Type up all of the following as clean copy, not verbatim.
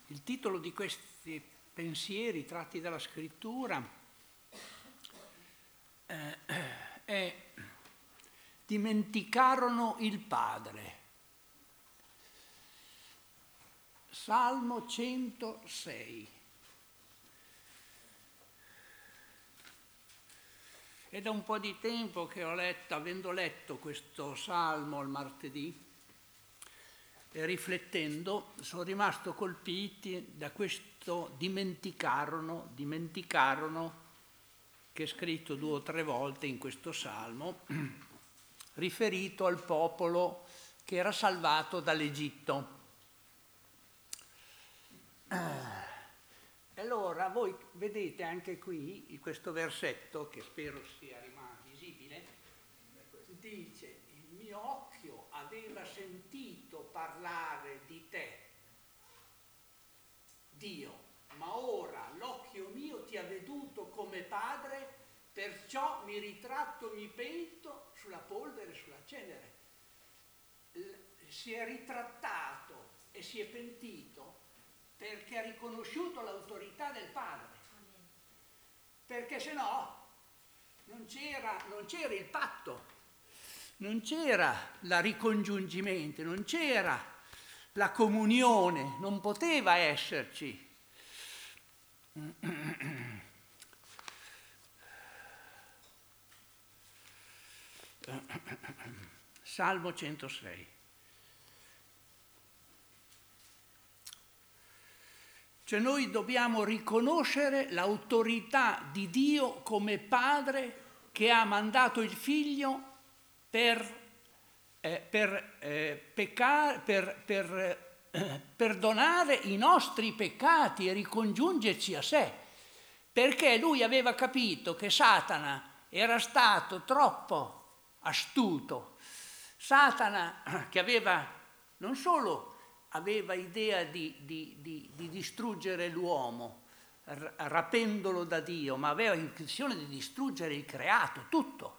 Il titolo di questi pensieri tratti dalla scrittura è Dimenticarono il Padre. Salmo 106. È da un po' di tempo che avendo letto questo salmo il martedì e riflettendo, sono rimasto colpito da questo dimenticarono, che è scritto 2 o 3 volte in questo salmo, riferito al popolo che era salvato dall'Egitto. Allora voi vedete anche qui questo versetto, che spero sia rimasto visibile, dice: il mio occhio aveva sentito parlare di te, Dio, ma ora l'occhio mio ti ha veduto come padre, perciò mi ritratto, mi pento sulla polvere, sulla cenere. Si è ritrattato e si è pentito perché ha riconosciuto l'autorità del Padre. Perché se no non c'era il patto, non c'era il ricongiungimento, non c'era la comunione, non poteva esserci. Salmo 106. Cioè noi dobbiamo riconoscere l'autorità di Dio come Padre che ha mandato il Figlio per perdonare i nostri peccati e ricongiungerci a sé, perché lui aveva capito che Satana era stato troppo astuto. Satana, che aveva non solo aveva idea di distruggere l'uomo rapendolo da Dio, ma aveva intenzione di distruggere il creato, tutto.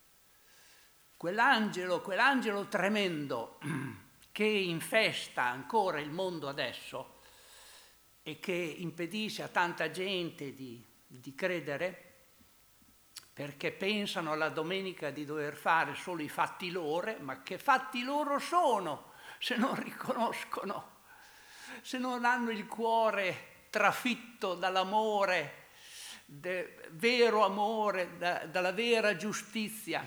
Quell'angelo tremendo che infesta ancora il mondo adesso e che impedisce a tanta gente di credere, perché pensano alla domenica di dover fare solo i fatti loro, ma che fatti loro sono se non riconoscono, se non hanno il cuore trafitto dall'amore, vero amore, dalla vera giustizia.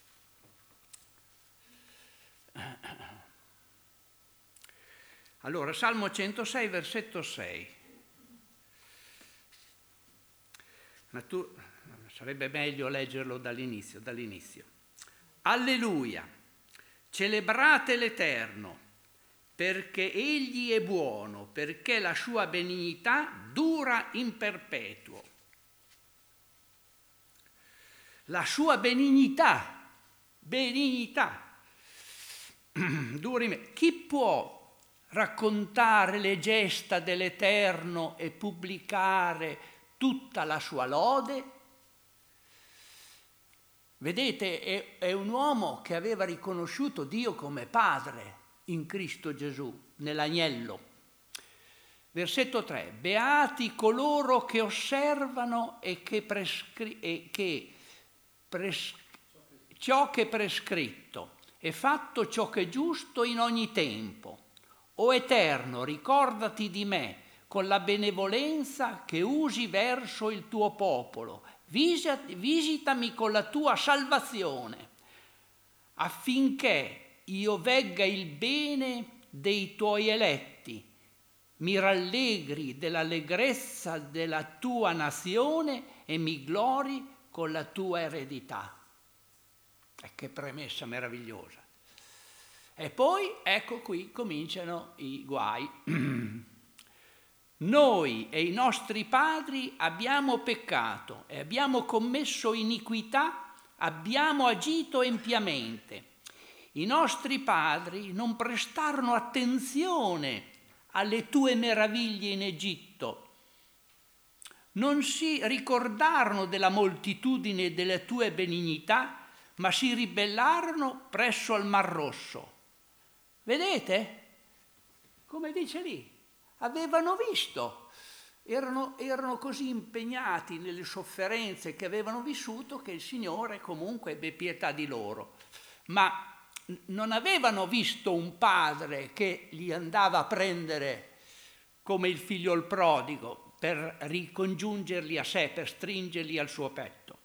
Allora, Salmo 106, versetto 6. Sarebbe meglio leggerlo dall'inizio. Alleluia, celebrate l'Eterno, perché Egli è buono, perché la sua benignità dura in perpetuo. La sua benignità dura in... Chi può raccontare le gesta dell'Eterno e pubblicare tutta la sua lode? Vedete, è un uomo che aveva riconosciuto Dio come Padre in Cristo Gesù, nell'agnello. Versetto 3. Beati coloro che osservano ciò che è prescritto e fatto ciò che è giusto in ogni tempo. O Eterno, ricordati di me con la benevolenza che usi verso il tuo popolo. Visitami con la tua salvazione, affinché io vegga il bene dei tuoi eletti, mi rallegri dell'allegrezza della tua nazione e mi glori con la tua eredità. E che premessa meravigliosa. E poi, ecco qui, cominciano i guai. Noi e i nostri padri abbiamo peccato e abbiamo commesso iniquità, abbiamo agito empiamente. I nostri padri non prestarono attenzione alle tue meraviglie in Egitto, non si ricordarono della moltitudine delle tue benignità, ma si ribellarono presso al Mar Rosso. Vedete? Come dice lì, avevano visto, erano così impegnati nelle sofferenze che avevano vissuto che il Signore comunque ebbe pietà di loro. Ma non avevano visto un padre che li andava a prendere come il figlio il prodigo per ricongiungerli a sé, per stringerli al suo petto.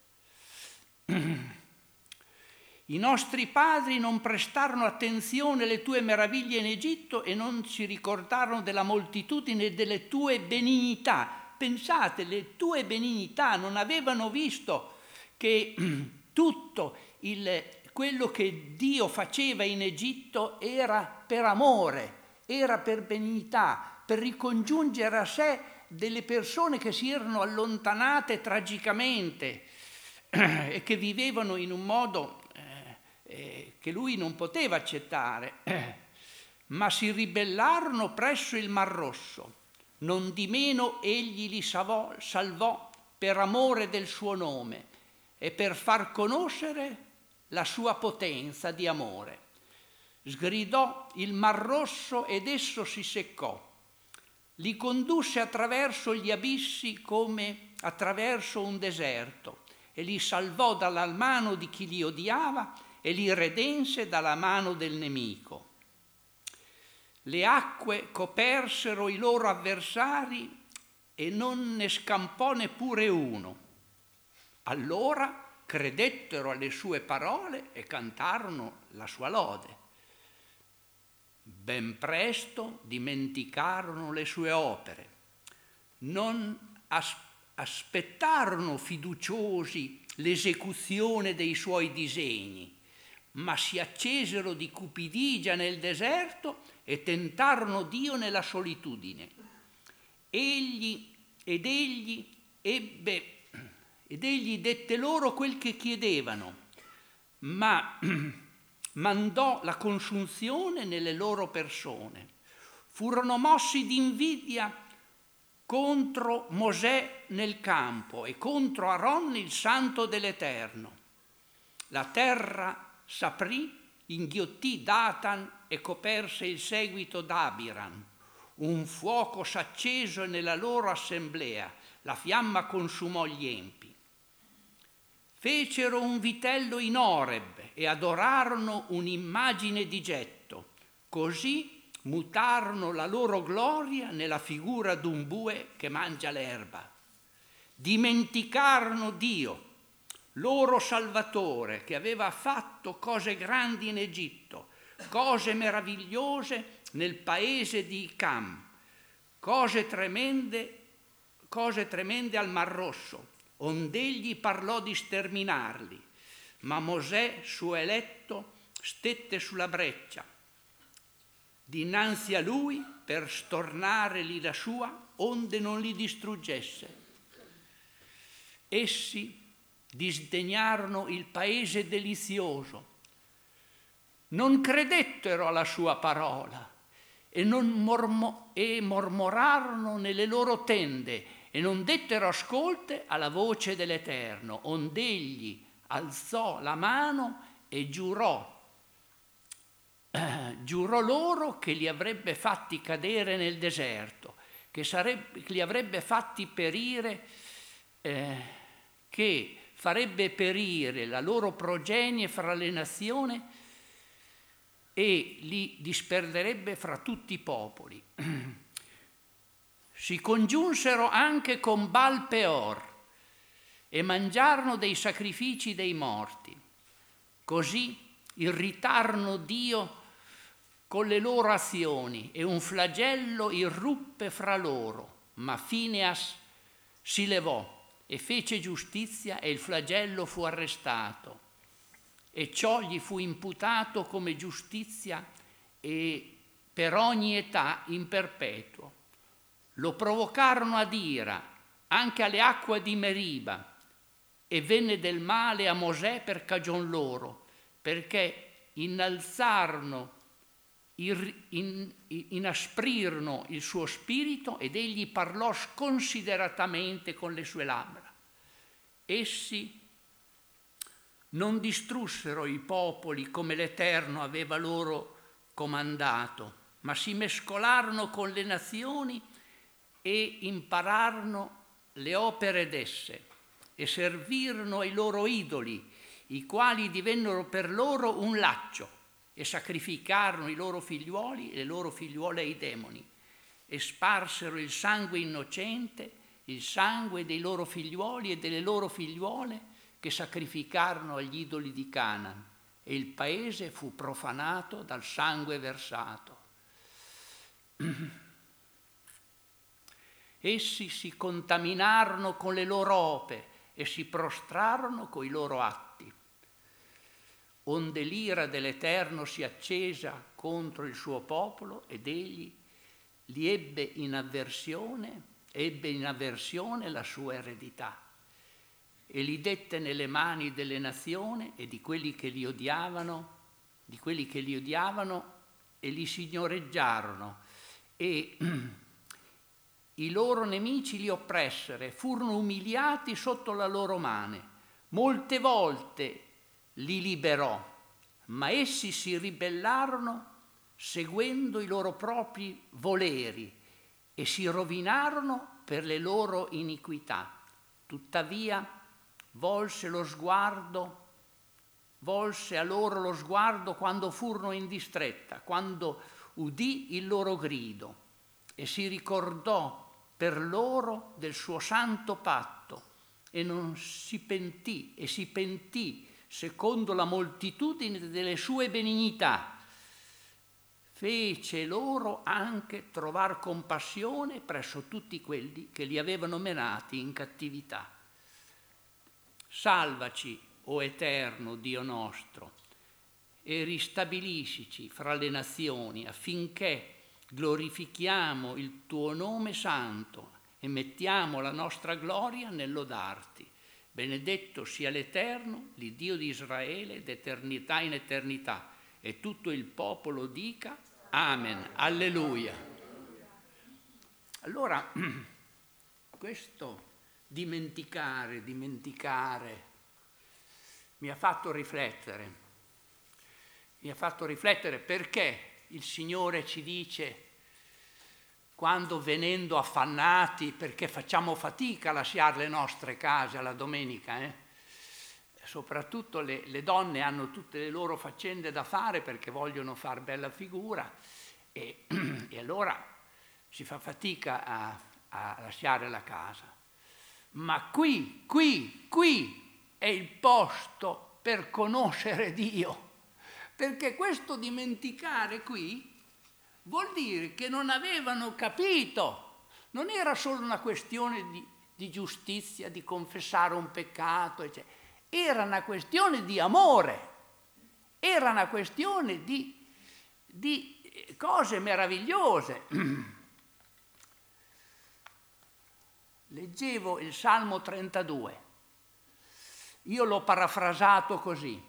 I nostri padri non prestarono attenzione alle tue meraviglie in Egitto e non si ricordarono della moltitudine delle tue benignità. Pensate, le tue benignità, non avevano visto che tutto quello che Dio faceva in Egitto era per amore, era per benignità, per ricongiungere a sé delle persone che si erano allontanate tragicamente e che vivevano in un modo che lui non poteva accettare, ma si ribellarono presso il Mar Rosso. Nondimeno egli li salvò per amore del suo nome e per far conoscere la sua potenza di amore. Sgridò il Mar Rosso ed esso si seccò. Li condusse attraverso gli abissi come attraverso un deserto e li salvò dalla mano di chi li odiava e li redense dalla mano del nemico. Le acque copersero i loro avversari e non ne scampò neppure uno. Allora credettero alle sue parole e cantarono la sua lode. Ben presto dimenticarono le sue opere, non aspettarono fiduciosi l'esecuzione dei suoi disegni, ma si accesero di cupidigia nel deserto e tentarono Dio nella solitudine. Egli dette loro quel che chiedevano, ma mandò la consunzione nelle loro persone. Furono mossi di invidia contro Mosè nel campo e contro Aaron il santo dell'Eterno. La terra s'aprì, inghiottì Datan e coperse il seguito d'Abiram. Un fuoco s'accese nella loro assemblea, la fiamma consumò gli empi. Fecero un vitello in Oreb e adorarono un'immagine di getto. Così mutarono la loro gloria nella figura d'un bue che mangia l'erba. Dimenticarono Dio, loro Salvatore, che aveva fatto cose grandi in Egitto, cose meravigliose nel paese di Cam, cose tremende al Mar Rosso, ond'egli parlò di sterminarli. Ma Mosè, suo eletto, stette sulla breccia dinanzi a lui per stornare l'ira sua, onde non li distruggesse. Essi disdegnarono il paese delizioso, non credettero alla sua parola e mormorarono nelle loro tende e non dettero ascolto alla voce dell'Eterno, ond'egli alzò la mano e giurò loro che li avrebbe fatti cadere nel deserto, che li avrebbe fatti perire, che farebbe perire la loro progenie fra le nazioni e li disperderebbe fra tutti i popoli. Si congiunsero anche con Baal Peor e mangiarono dei sacrifici dei morti. Così irritarono Dio con le loro azioni e un flagello irruppe fra loro, ma Fineas si levò e fece giustizia e il flagello fu arrestato e ciò gli fu imputato come giustizia e per ogni età in perpetuo. Lo provocarono ad ira anche alle acque di Meriba e venne del male a Mosè per cagion loro, perché inasprirono il suo spirito ed egli parlò sconsideratamente con le sue labbra. Essi non distrussero i popoli come l'Eterno aveva loro comandato, ma si mescolarono con le nazioni e impararono le opere d'esse e servirono ai loro idoli, i quali divennero per loro un laccio, e sacrificarono i loro figliuoli e le loro figliuole ai demoni, e sparsero il sangue innocente, il sangue dei loro figliuoli e delle loro figliuole, che sacrificarono agli idoli di Canaan, e il paese fu profanato dal sangue versato. Essi si contaminarono con le loro opere e si prostrarono coi loro atti. Onde l'ira dell'Eterno si accesa contro il suo popolo ed egli li ebbe in avversione la sua eredità e li dette nelle mani delle nazioni e di quelli che li odiavano, e li signoreggiarono, e i loro nemici li oppressero, furono umiliati sotto la loro mano. Molte volte li liberò, ma essi si ribellarono seguendo i loro propri voleri e si rovinarono per le loro iniquità. Tuttavia volse a loro lo sguardo quando furono in distretta, quando udì il loro grido, e si ricordò per loro del suo santo patto, e si pentì secondo la moltitudine delle sue benignità. Fece loro anche trovar compassione presso tutti quelli che li avevano menati in cattività. Salvaci, o Eterno Dio nostro, e ristabiliscici fra le nazioni, affinché glorifichiamo il tuo nome santo e mettiamo la nostra gloria nel lodarti. Benedetto sia l'Eterno, l'Iddio di Israele, d'eternità in eternità. E tutto il popolo dica Amen, Alleluia. Allora, questo dimenticare, mi ha fatto riflettere perché il Signore ci dice, quando venendo affannati, perché facciamo fatica a lasciare le nostre case alla domenica, soprattutto le donne hanno tutte le loro faccende da fare perché vogliono far bella figura, e allora si fa fatica a lasciare la casa. Ma qui è il posto per conoscere Dio, perché questo dimenticare qui vuol dire che non avevano capito, non era solo una questione di giustizia, di confessare un peccato, eccetera. Era una questione di amore, era una questione di cose meravigliose. Leggevo il Salmo 32, io l'ho parafrasato così: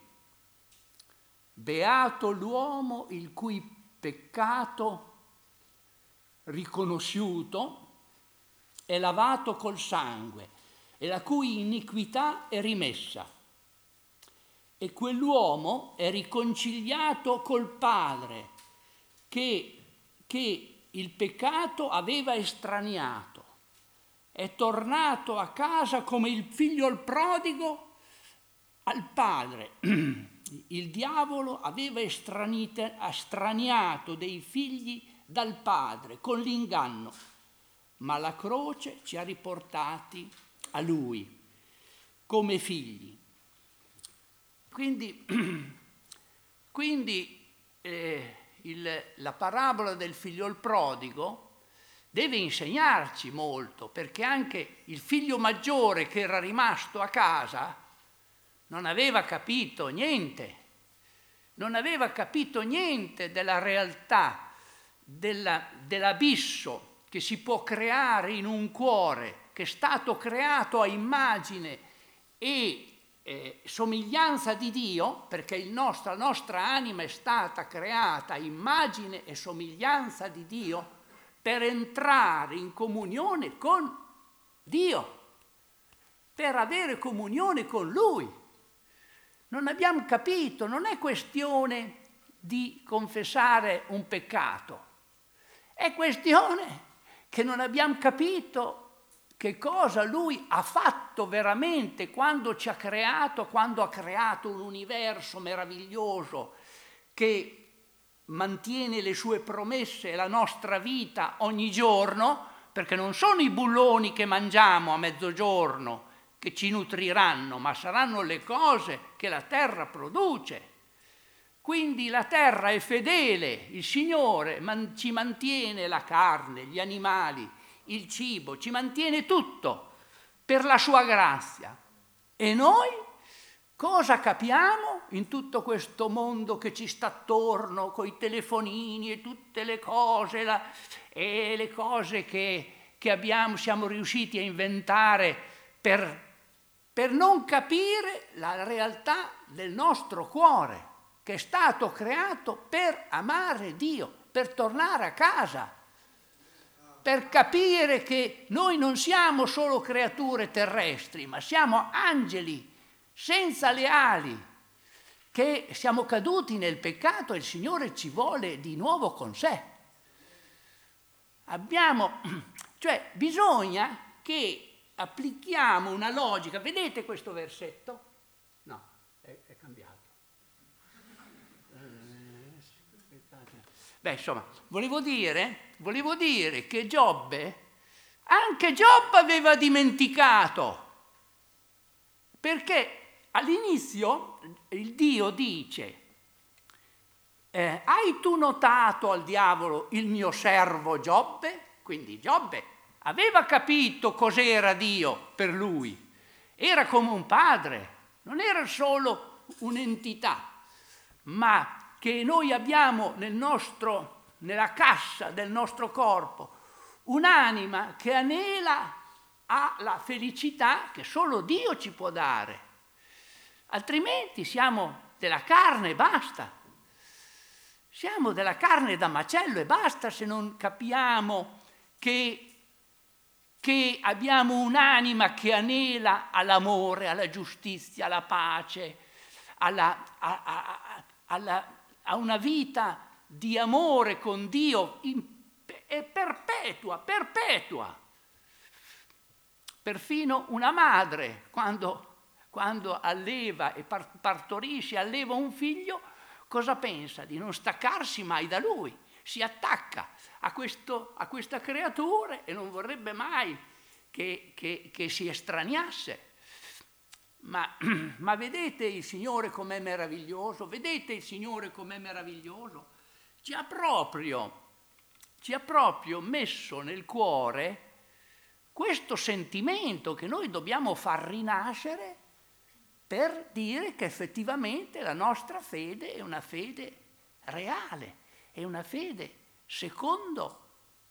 beato l'uomo il cui peccato riconosciuto è lavato col sangue e la cui iniquità è rimessa, e quell'uomo è riconciliato col Padre che il peccato aveva estraniato. È tornato a casa come il figlio il prodigo al padre. Il diavolo aveva estraniato dei figli dal padre con l'inganno, ma la croce ci ha riportati a lui come figli. Quindi la parabola del figlio il prodigo deve insegnarci molto, perché anche il figlio maggiore che era rimasto a casa non aveva capito niente della realtà, dell'abisso che si può creare in un cuore che è stato creato a immagine e somiglianza di Dio, perché la nostra anima è stata creata a immagine e somiglianza di Dio, per entrare in comunione con Dio, per avere comunione con Lui. Non abbiamo capito, non è questione di confessare un peccato, È questione che non abbiamo capito che cosa Lui ha fatto veramente quando ci ha creato, quando ha creato un universo meraviglioso che mantiene le sue promesse e la nostra vita ogni giorno, perché non sono i bulloni che mangiamo a mezzogiorno che ci nutriranno, ma saranno le cose che la terra produce. Quindi la terra è fedele, il Signore ci mantiene la carne, gli animali, il cibo, ci mantiene tutto per la sua grazia. E noi cosa capiamo in tutto questo mondo che ci sta attorno, con i telefonini e tutte le cose, e le cose che siamo riusciti a inventare per non capire la realtà del nostro cuore, che è stato creato per amare Dio, per tornare a casa, per capire che noi non siamo solo creature terrestri, ma siamo angeli senza le ali, che siamo caduti nel peccato e il Signore ci vuole di nuovo con sé. Cioè bisogna che applichiamo una logica. Vedete questo versetto? No, è cambiato. Beh, insomma, volevo dire che anche Giobbe aveva dimenticato, perché all'inizio il Dio dice: hai tu notato al diavolo il mio servo Giobbe? Quindi Giobbe aveva capito cos'era Dio per lui, era come un padre, non era solo un'entità, ma che noi abbiamo nella cassa del nostro corpo un'anima che anela alla felicità che solo Dio ci può dare, altrimenti siamo della carne e basta. Siamo della carne da macello e basta se non capiamo che abbiamo un'anima che anela all'amore, alla giustizia, alla pace, a una vita di amore con Dio è perpetua. Perfino una madre, quando alleva e partorisce, alleva un figlio, cosa pensa? Di non staccarsi mai da lui, si attacca a questa creatura e non vorrebbe mai che si estraniasse. Ma vedete il Signore com'è meraviglioso? Vedete il Signore com'è meraviglioso? Ci ha proprio messo nel cuore questo sentimento che noi dobbiamo far rinascere per dire che effettivamente la nostra fede è una fede reale, è una fede secondo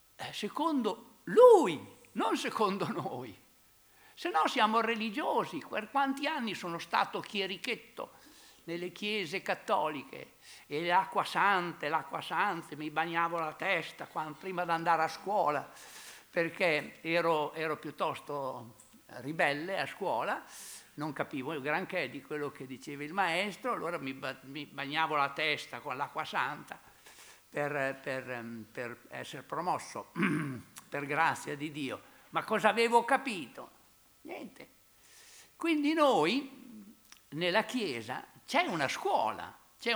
Lui, non secondo noi. Se no siamo religiosi. Per quanti anni sono stato chierichetto nelle chiese cattoliche e l'acqua santa, mi bagnavo la testa prima di andare a scuola, perché ero piuttosto ribelle a scuola, non capivo granché di quello che diceva il maestro, allora mi bagnavo la testa con l'acqua santa per essere promosso per grazia di Dio. Ma cosa avevo capito? Niente. Quindi noi nella Chiesa c'è una scuola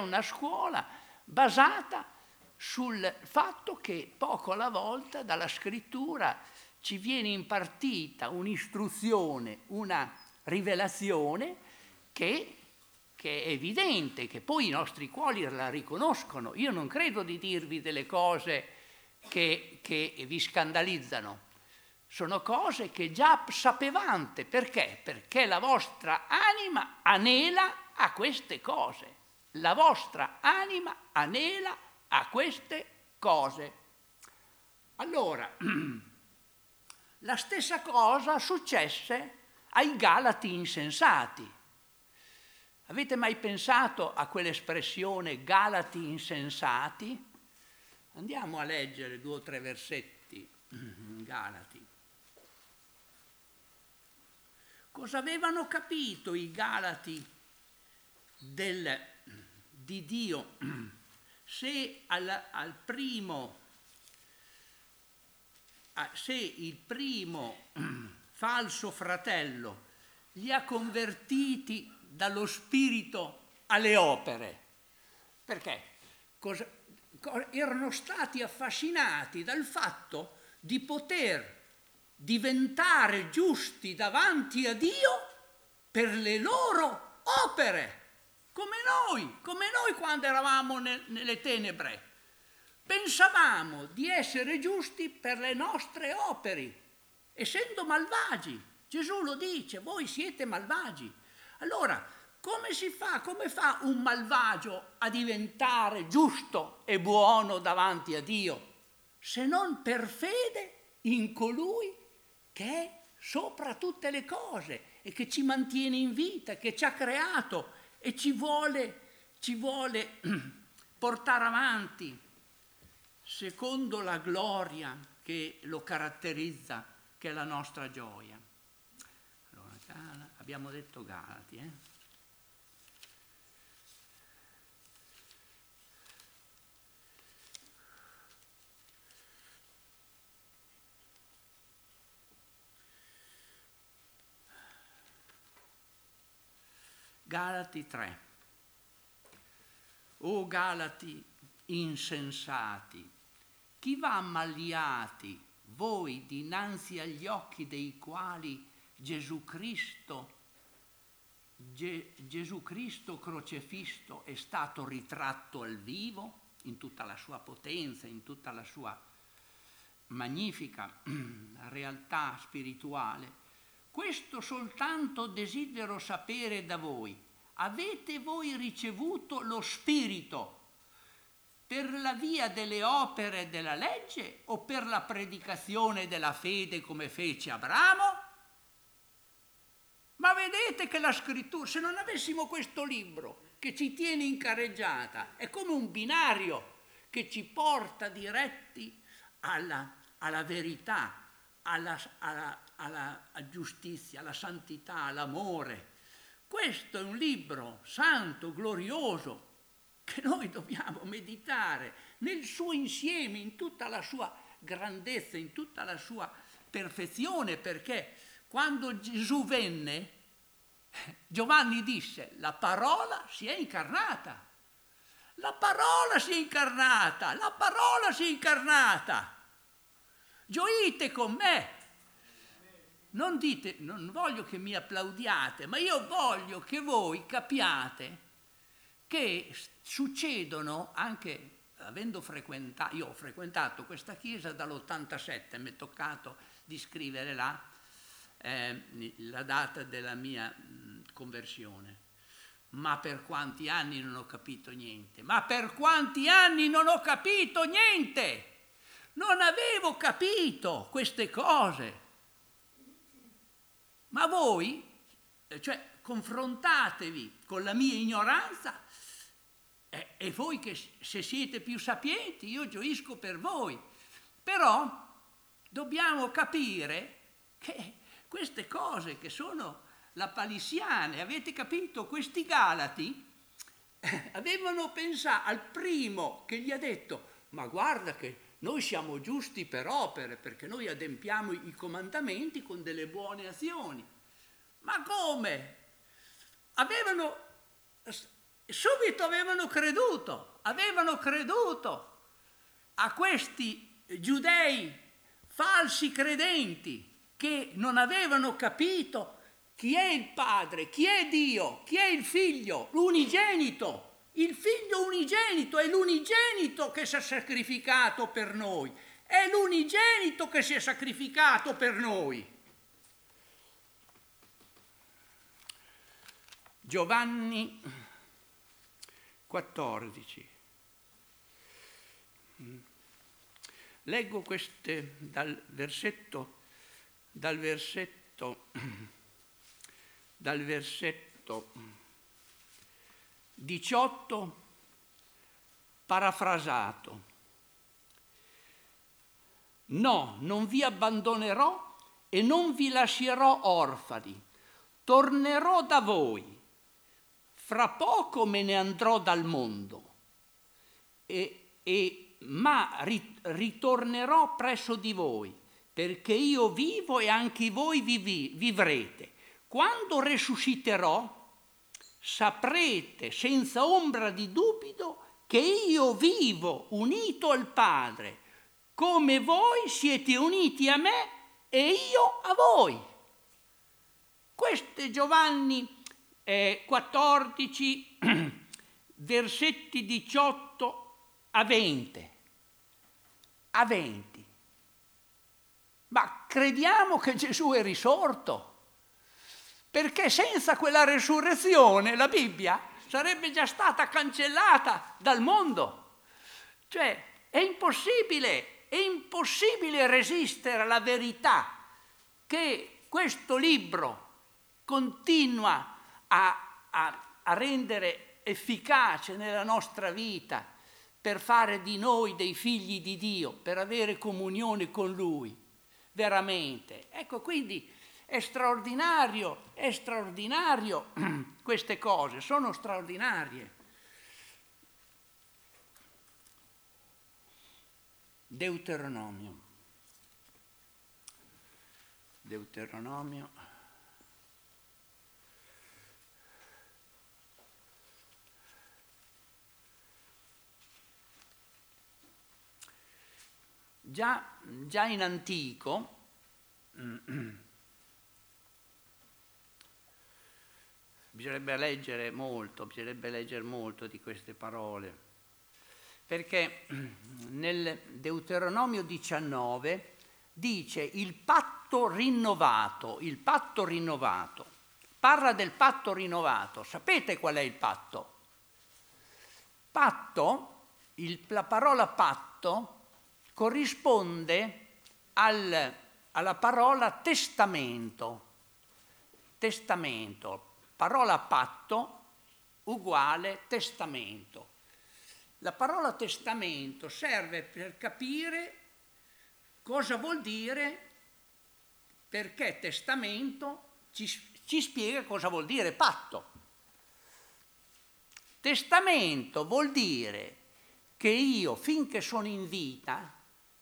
basata sul fatto che poco alla volta dalla Scrittura ci viene impartita un'istruzione, una rivelazione che è evidente, che poi i nostri cuori la riconoscono. Io non credo di dirvi delle cose che vi scandalizzano. Sono cose che già sapevate. Perché? Perché la vostra anima anela a queste cose. La vostra anima anela a queste cose. Allora, la stessa cosa successe ai Galati insensati. Avete mai pensato a quell'espressione Galati insensati? Andiamo a leggere 2 o 3 versetti. Galati. Cosa avevano capito i Galati di Dio? Se al primo se il primo falso fratello li ha convertiti dallo spirito alle opere, perché erano stati affascinati dal fatto di poter diventare giusti davanti a Dio per le loro opere, come noi quando eravamo nelle tenebre. Pensavamo di essere giusti per le nostre opere, essendo malvagi. Gesù lo dice, voi siete malvagi. Allora, come si fa? Come fa un malvagio a diventare giusto e buono davanti a Dio? Se non per fede in colui che è sopra tutte le cose e che ci mantiene in vita, che ci ha creato e ci vuole portare avanti secondo la gloria che lo caratterizza, che è la nostra gioia. Allora, abbiamo detto Galati, Galati 3. O Galati insensati, chi va ammaliati voi dinanzi agli occhi dei quali Gesù Cristo crocefisso è stato ritratto al vivo in tutta la sua potenza, in tutta la sua magnifica realtà spirituale. Questo soltanto desidero sapere da voi: avete voi ricevuto lo Spirito per la via delle opere della legge o per la predicazione della fede come fece Abramo? Ma vedete che la scrittura, se non avessimo questo libro che ci tiene in carreggiata, è come un binario che ci porta diretti alla verità, alla giustizia, alla santità, all'amore. Questo è un libro santo, glorioso, che noi dobbiamo meditare nel suo insieme, in tutta la sua grandezza, in tutta la sua perfezione, perché quando Gesù venne, Giovanni disse: la parola si è incarnata, la parola si è incarnata, la parola si è incarnata. Gioite con me. Non dite, non voglio che mi applaudiate, ma io voglio che voi capiate che succedono anche avendo frequentato, io ho frequentato questa chiesa dall'87, mi è toccato di scrivere la data della mia conversione. Ma per quanti anni non ho capito niente? Ma per quanti anni non ho capito niente? Non avevo capito queste cose. Ma voi, confrontatevi con la mia ignoranza e voi che se siete più sapienti, io gioisco per voi. Però dobbiamo capire che queste cose che sono lapalissiane, avete capito? Questi Galati avevano pensato al primo che gli ha detto: ma guarda che noi siamo giusti per opere, perché noi adempiamo i comandamenti con delle buone azioni. Ma come? Subito avevano creduto a questi giudei falsi credenti che non avevano capito chi è il Padre, chi è Dio, chi è il Figlio, l'unigenito. Il Figlio unigenito è l'unigenito che si è sacrificato per noi. È l'unigenito che si è sacrificato per noi. Giovanni 14. Leggo queste dal versetto 18, parafrasato. No, non vi abbandonerò e non vi lascerò orfani. Tornerò da voi. Fra poco me ne andrò dal mondo, ma ritornerò presso di voi. perché io vivo e anche voi vivrete. Quando resusciterò, saprete senza ombra di dubito che io vivo unito al Padre, come voi siete uniti a me e io a voi. Questo è Giovanni 14, versetti 18 a 20. A 20. Ma crediamo che Gesù è risorto? Perché senza quella resurrezione la Bibbia sarebbe già stata cancellata dal mondo. Cioè, è impossibile resistere alla verità che questo libro continua a rendere efficace nella nostra vita per fare di noi dei figli di Dio, per avere comunione con Lui, veramente. Ecco, quindi è straordinario queste cose, sono straordinarie. Deuteronomio. Già in antico bisognerebbe leggere molto di queste parole, perché nel Deuteronomio 19 dice il patto rinnovato, parla del patto rinnovato. Sapete qual è il patto? La parola patto corrisponde alla parola testamento. Parola patto uguale testamento. La parola testamento serve per capire cosa vuol dire, perché testamento ci spiega cosa vuol dire patto. Testamento vuol dire che io, finché sono in vita,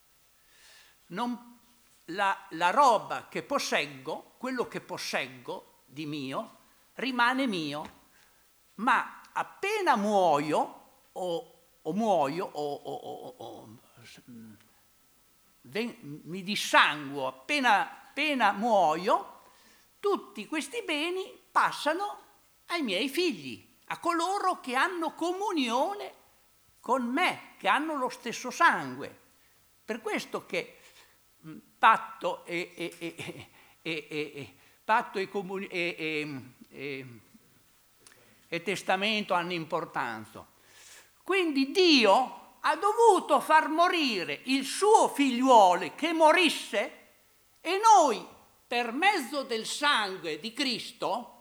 la roba che posseggo, quello che posseggo di mio, rimane mio, ma appena muoio mi dissanguo, appena muoio, tutti questi beni passano ai miei figli, a coloro che hanno comunione con me, che hanno lo stesso sangue. Per questo che patto e testamento hanno importanza. Quindi Dio ha dovuto far morire il suo figliuolo che morisse, e noi, per mezzo del sangue di Cristo,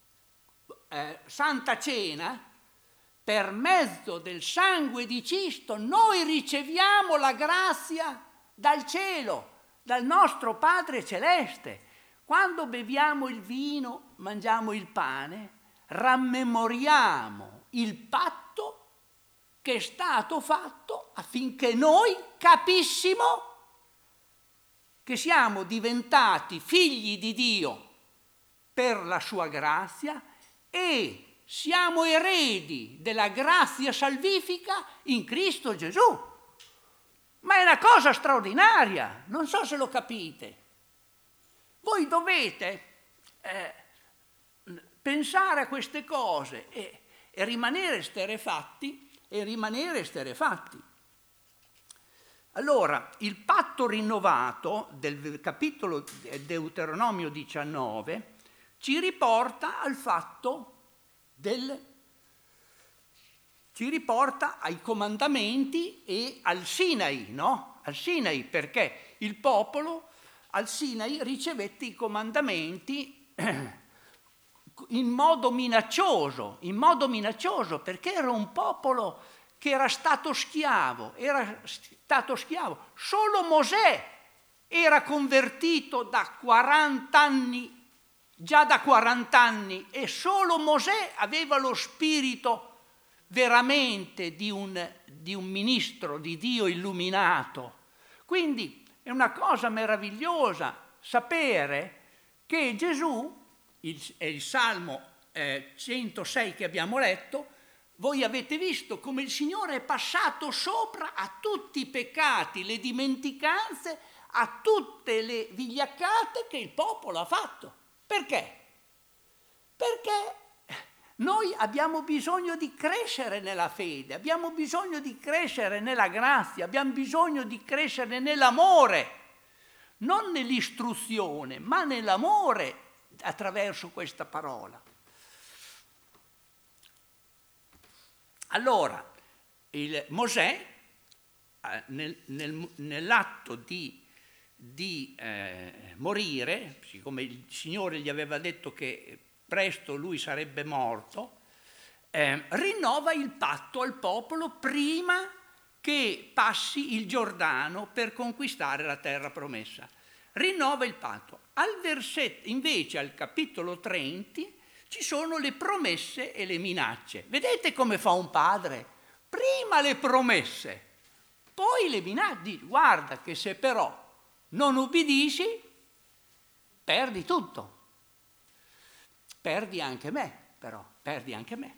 Santa Cena, per mezzo del sangue di Cristo, noi riceviamo la grazia dal cielo, dal nostro Padre Celeste. Quando beviamo il vino, mangiamo il pane, rammemoriamo il patto che è stato fatto affinché noi capissimo che siamo diventati figli di Dio per la sua grazia e siamo eredi della grazia salvifica in Cristo Gesù. Ma è una cosa straordinaria, non so se lo capite. Voi dovete pensare a queste cose e rimanere esterrefatti. Allora, il patto rinnovato del capitolo Deuteronomio 19 ci riporta al fatto ci riporta ai comandamenti e al Sinai, no? Al Sinai, perché il popolo al Sinai ricevette i comandamenti in modo minaccioso, perché era un popolo che era stato schiavo. Solo Mosè era convertito da 40 anni, già da 40 anni, e solo Mosè aveva lo spirito veramente di un ministro di Dio illuminato. Quindi È una cosa meravigliosa sapere che Gesù, è il Salmo 106 che abbiamo letto, voi avete visto come il Signore è passato sopra a tutti i peccati, le dimenticanze, a tutte le vigliaccate che il popolo ha fatto. Perché? Perché noi abbiamo bisogno di crescere nella fede, abbiamo bisogno di crescere nella grazia, abbiamo bisogno di crescere nell'amore, non nell'istruzione, ma nell'amore attraverso questa parola. Allora, Mosè, nell'atto di morire, siccome il Signore gli aveva detto che presto lui sarebbe morto, rinnova il patto al popolo prima che passi il Giordano per conquistare la terra promessa. Rinnova il patto. Invece al capitolo 30 ci sono le promesse e le minacce. Vedete come fa un padre? Prima le promesse, poi le minacce. Guarda che se però non ubbidisci, perdi tutto. Perdi anche me, però, perdi anche me.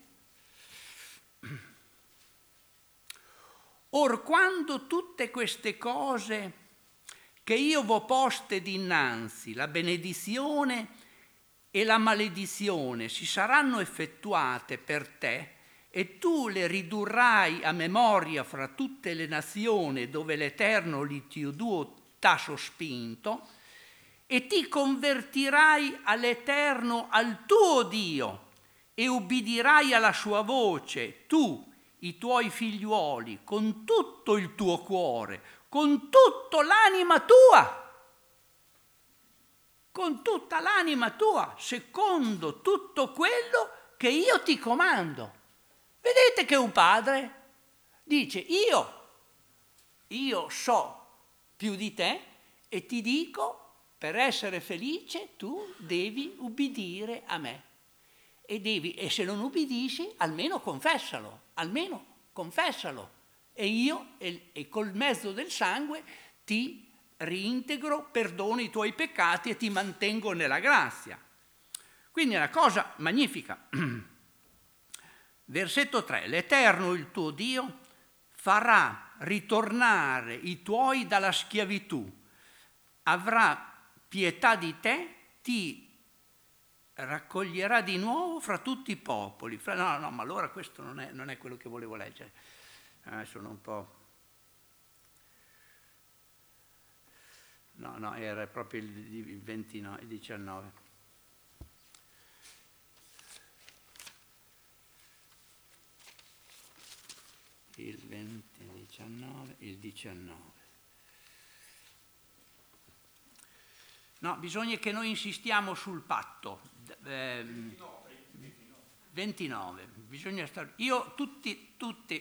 Or quando tutte queste cose che io v'ho poste dinanzi, la benedizione e la maledizione, si saranno effettuate per te, e tu le ridurrai a memoria fra tutte le nazioni dove l'Eterno Dio tuo t'ha sospinto, e ti convertirai all'Eterno, al tuo Dio, e ubbidirai alla sua voce, tu, i tuoi figliuoli, con tutto il tuo cuore, con tutta l'anima tua, con tutta l'anima tua, secondo tutto quello che io ti comando. Vedete che un padre dice, io so più di te e ti dico, per essere felice tu devi ubbidire a me. E se non ubbidisci, almeno confessalo. E io, e col mezzo del sangue, ti reintegro, perdono i tuoi peccati e ti mantengo nella grazia. Quindi è una cosa magnifica. Versetto 3. L'Eterno, il tuo Dio, farà ritornare i tuoi dalla schiavitù, avrà pietà di te, ti raccoglierà di nuovo fra tutti i popoli. No, ma allora questo non è quello che volevo leggere. Sono un po'... No, era proprio il 29, il 19. Il 20, il 19. No, bisogna che noi insistiamo sul patto. 29. Bisogna stare. Io tutti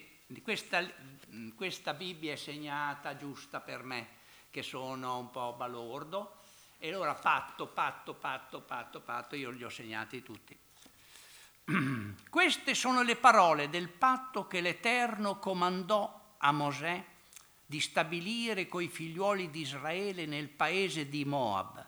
questa Bibbia è segnata giusta per me, che sono un po' balordo, e allora patto, io li ho segnati tutti. Queste sono le parole del patto che l'Eterno comandò a Mosè di stabilire coi figliuoli di Israele nel paese di Moab,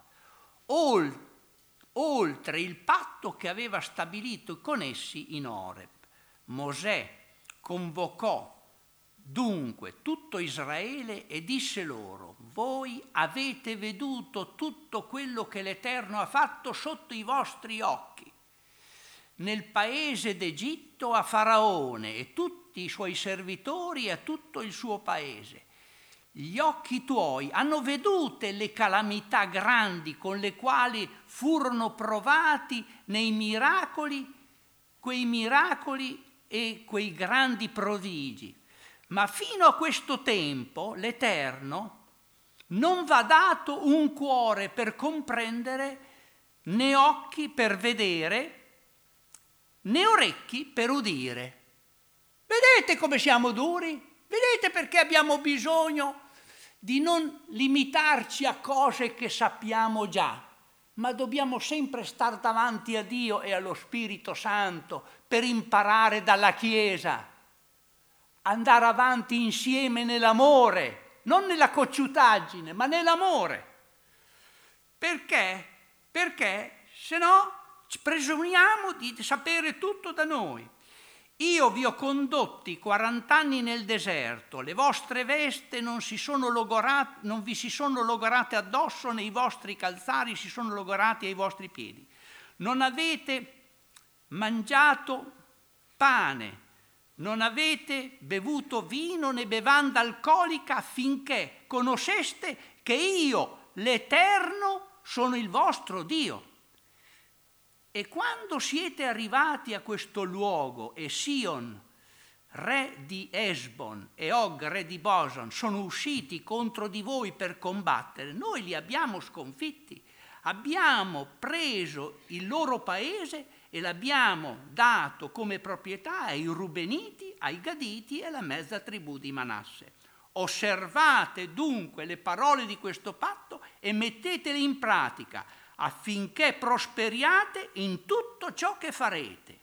oltre il patto che aveva stabilito con essi in Oreb. Mosè convocò dunque tutto Israele e disse loro: voi avete veduto tutto quello che l'Eterno ha fatto sotto i vostri occhi nel paese d'Egitto a Faraone e tutti i suoi servitori e a tutto il suo paese. Gli occhi tuoi hanno vedute le calamità grandi con le quali furono provati nei miracoli, quei miracoli e quei grandi prodigi. Ma fino a questo tempo l'Eterno non v'ha dato un cuore per comprendere, né occhi per vedere, né orecchi per udire. Vedete come siamo duri? Vedete perché abbiamo bisogno di non limitarci a cose che sappiamo già, ma dobbiamo sempre stare davanti a Dio e allo Spirito Santo per imparare dalla Chiesa, andare avanti insieme nell'amore, non nella cocciutaggine, ma nell'amore. Perché? Perché se no presumiamo di sapere tutto da noi. Io vi ho condotti 40 anni nel deserto, le vostre vesti non vi si sono logorate addosso, né i vostri calzari si sono logorati ai vostri piedi. Non avete mangiato pane, non avete bevuto vino né bevanda alcolica, affinché conosceste che io, l'Eterno, sono il vostro Dio. E quando siete arrivati a questo luogo e Sion, re di Esbon, e Og, re di Bosan, sono usciti contro di voi per combattere, noi li abbiamo sconfitti, abbiamo preso il loro paese e l'abbiamo dato come proprietà ai Rubeniti, ai Gaditi e alla mezza tribù di Manasse. Osservate dunque le parole di questo patto e mettetele in pratica, affinché prosperiate in tutto ciò che farete.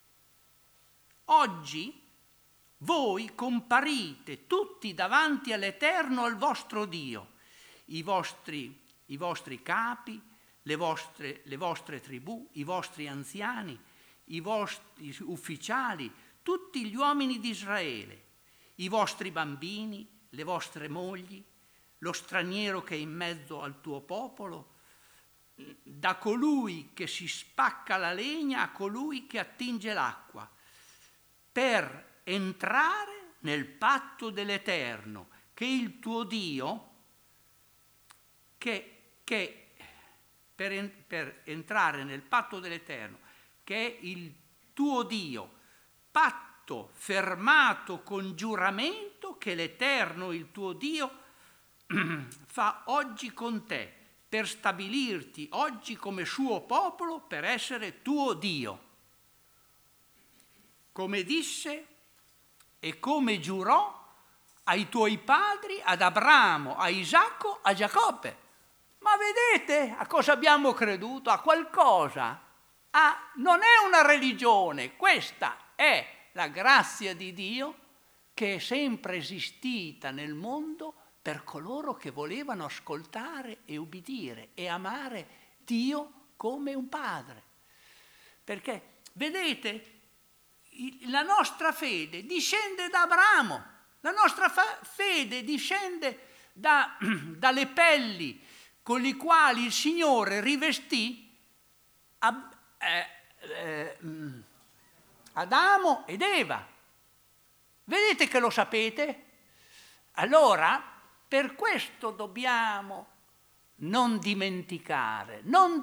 Oggi voi comparite tutti davanti all'Eterno, al vostro Dio, i vostri capi, le vostre tribù, i vostri anziani, i vostri ufficiali, tutti gli uomini di Israele, i vostri bambini, le vostre mogli, lo straniero che è in mezzo al tuo popolo, da colui che si spacca la legna a colui che attinge l'acqua, per entrare nel patto dell'Eterno, che il tuo Dio, per entrare nel patto dell'Eterno, che è il tuo Dio, patto fermato con giuramento che l'Eterno, il tuo Dio, fa oggi con te, per stabilirti oggi come suo popolo, per essere tuo Dio. Come disse e come giurò ai tuoi padri, ad Abramo, a Isacco, a Giacobbe. Ma vedete a cosa abbiamo creduto? A qualcosa. Non è una religione, questa è la grazia di Dio che è sempre esistita nel mondo per coloro che volevano ascoltare e ubbidire e amare Dio come un padre. Perché, vedete, la nostra fede discende da Abramo, la nostra fede discende dalle pelli con le quali il Signore rivestì Adamo ed Eva. Vedete che lo sapete? Allora, per questo dobbiamo non dimenticare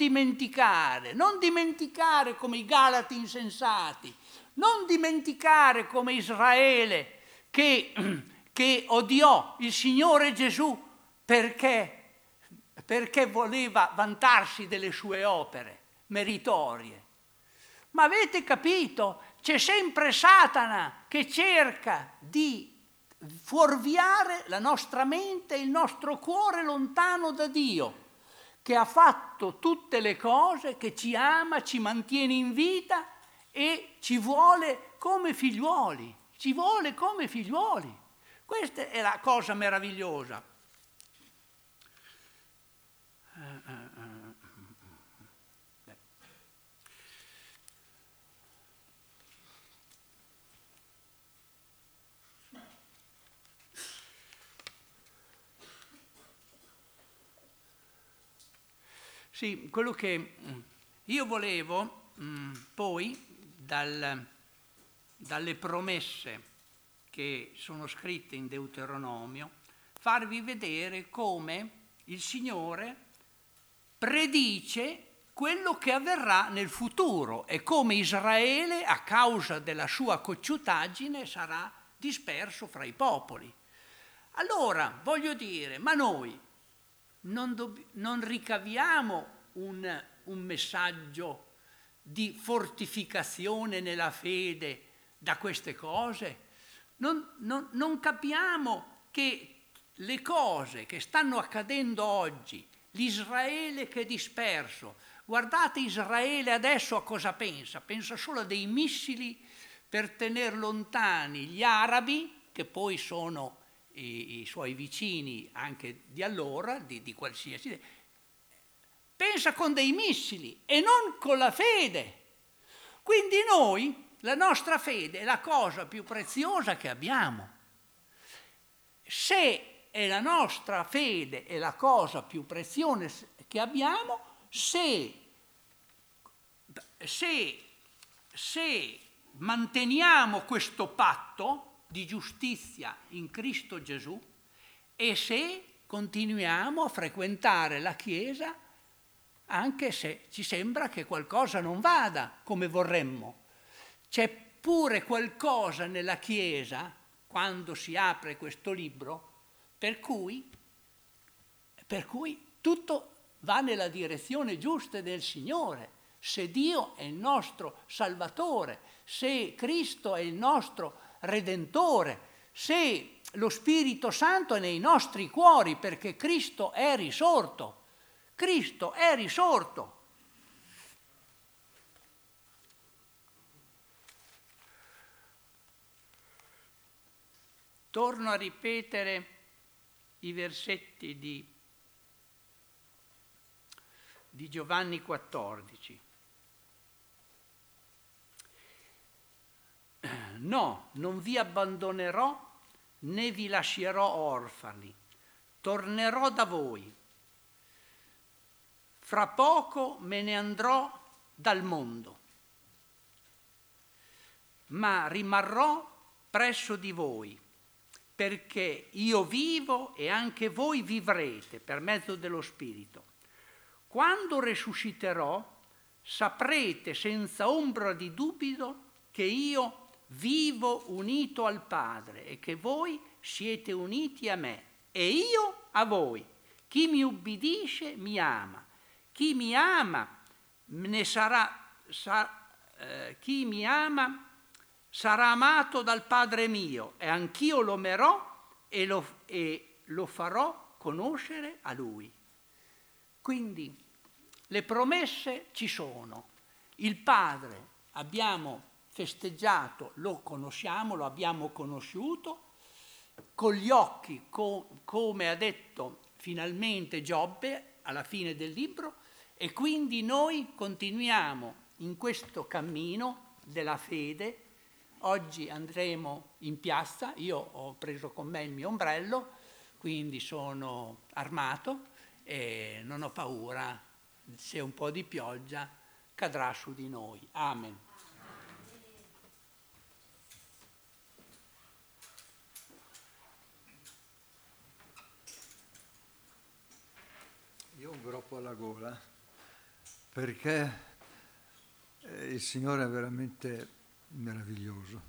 come i Galati insensati, non dimenticare come Israele che odiò il Signore Gesù perché voleva vantarsi delle sue opere meritorie. Ma avete capito? C'è sempre Satana che cerca di fuorviare la nostra mente e il nostro cuore lontano da Dio, che ha fatto tutte le cose, che ci ama, ci mantiene in vita e ci vuole come figliuoli. Ci vuole come figliuoli. Questa è la cosa meravigliosa. Sì, quello che io volevo poi dalle promesse che sono scritte in Deuteronomio, farvi vedere come il Signore predice quello che avverrà nel futuro e come Israele, a causa della sua cocciutaggine, sarà disperso fra i popoli. Allora, voglio dire, ma noi non ricaviamo un messaggio di fortificazione nella fede da queste cose? Non capiamo che le cose che stanno accadendo oggi, l'Israele che è disperso, guardate Israele adesso a cosa pensa? Pensa solo a dei missili per tenere lontani gli arabi, che poi sono i suoi vicini anche di allora, di qualsiasi, pensa con dei missili e non con la fede. Quindi noi, la nostra fede è la cosa più preziosa che abbiamo. Se è la nostra fede è la cosa più preziosa che abbiamo, se manteniamo questo patto di giustizia in Cristo Gesù e se continuiamo a frequentare la Chiesa anche se ci sembra che qualcosa non vada come vorremmo. C'è pure qualcosa nella Chiesa, quando si apre questo libro, per cui tutto va nella direzione giusta del Signore. Se Dio è il nostro Salvatore, se Cristo è il nostro Redentore, se lo Spirito Santo è nei nostri cuori perché Cristo è risorto. Cristo è risorto. Torno a ripetere i versetti di Giovanni 14. No, non vi abbandonerò né vi lascerò orfani, tornerò da voi. Fra poco me ne andrò dal mondo, ma rimarrò presso di voi, perché io vivo e anche voi vivrete per mezzo dello Spirito. Quando risusciterò, saprete senza ombra di dubito che io vivo unito al Padre e che voi siete uniti a me e io a voi. Chi mi ubbidisce mi ama. Chi mi ama chi mi ama sarà amato dal Padre mio e anch'io lo amerò e lo farò conoscere a Lui. Quindi le promesse ci sono. Il Padre abbiamo festeggiato, lo conosciamo, lo abbiamo conosciuto, con gli occhi, come ha detto finalmente Giobbe alla fine del libro, e quindi noi continuiamo in questo cammino della fede. Oggi andremo in piazza, io ho preso con me il mio ombrello, quindi sono armato e non ho paura se un po' di pioggia cadrà su di noi. Amen. Io ho un groppo alla gola perché il Signore è veramente meraviglioso.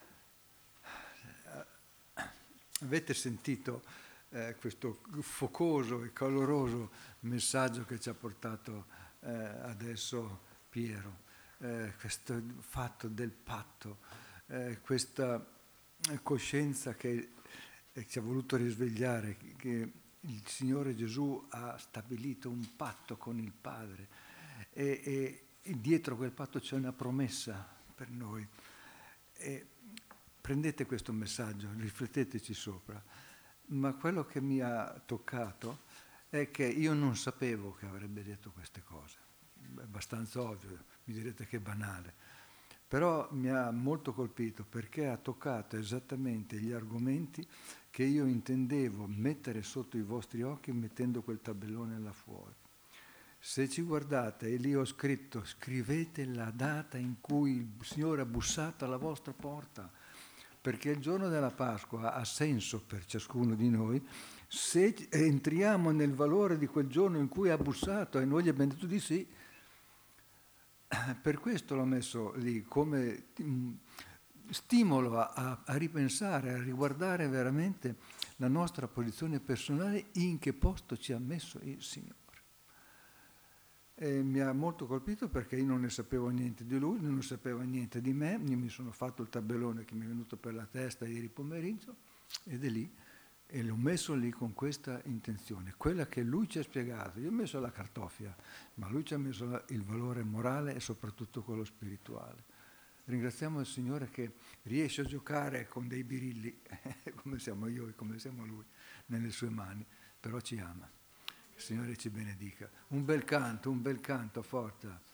Avete sentito questo focoso e caloroso messaggio che ci ha portato adesso Piero, questo fatto del patto, questa coscienza che ci ha voluto risvegliare, che il Signore Gesù ha stabilito un patto con il Padre e dietro quel patto c'è una promessa per noi. E prendete questo messaggio, rifletteteci sopra, ma quello che mi ha toccato è che io non sapevo che avrebbe detto queste cose. È abbastanza ovvio, mi direte che è banale, però mi ha molto colpito perché ha toccato esattamente gli argomenti che io intendevo mettere sotto i vostri occhi mettendo quel tabellone là fuori. Se ci guardate, e lì ho scritto, scrivete la data in cui il Signore ha bussato alla vostra porta, perché il giorno della Pasqua ha senso per ciascuno di noi se entriamo nel valore di quel giorno in cui ha bussato e noi gli abbiamo detto di sì. Per questo l'ho messo lì come stimolo a ripensare, a riguardare veramente la nostra posizione personale, in che posto ci ha messo il Signore. E mi ha molto colpito perché io non ne sapevo niente di lui, non sapeva niente di me, io mi sono fatto il tabellone che mi è venuto per la testa ieri pomeriggio ed è lì, e l'ho messo lì con questa intenzione, quella che lui ci ha spiegato. Io ho messo la cartofia, ma lui ci ha messo il valore morale e soprattutto quello spirituale. ringraziamo il Signore che riesce a giocare con dei birilli, come siamo io e come siamo Lui, nelle sue mani, però ci ama. Il Signore ci benedica. Un bel canto, forte.